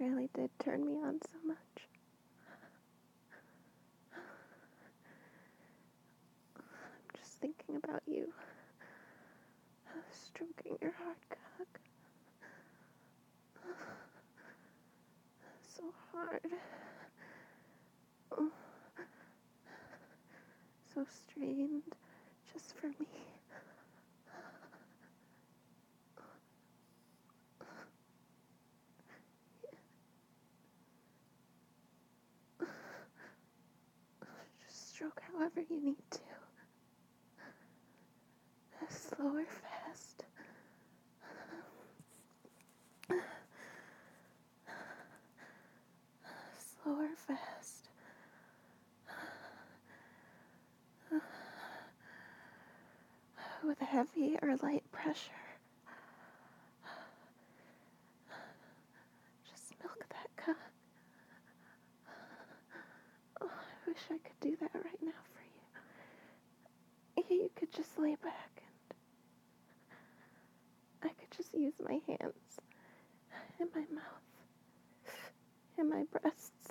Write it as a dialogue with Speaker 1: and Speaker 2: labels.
Speaker 1: really did turn me on so much. I'm just thinking about you, stroking your hard cock. So hard. So strained, just for me. Just stroke however you need to. Slow or fast. Slow or fast. With heavy or light pressure. Just milk that cock. Oh, I wish I could do that right now for you. You could just lay back and I could just use my hands in my mouth, in my breasts.